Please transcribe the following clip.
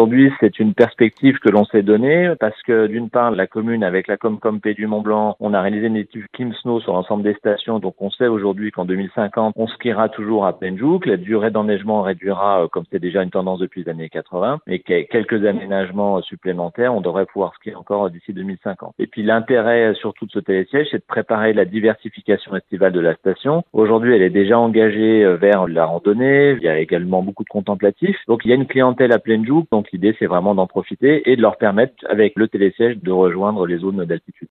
aujourd'hui, c'est une perspective que l'on s'est donnée parce que d'une part, la commune avec la Comcom Pays du Mont-Blanc, on a réalisé une étude Kim Snow sur l'ensemble des stations. Donc on sait aujourd'hui qu'en 2050, on skiera toujours à Plaine-Joux, que la durée d'enneigement réduira comme c'est déjà une tendance depuis les années 80 et qu'avec quelques aménagements supplémentaires, on devrait pouvoir skier encore d'ici 2050. Et puis l'intérêt surtout de ce télésiège, c'est de préparer la diversification estivale de la station. Aujourd'hui, elle est déjà engagée vers la randonnée. Il y a également beaucoup de contemplatifs. Donc il y a une clientèle à Plaine-Joux. Donc l'idée, c'est vraiment d'en profiter et de leur permettre, avec le télésiège, de rejoindre les zones d'altitude.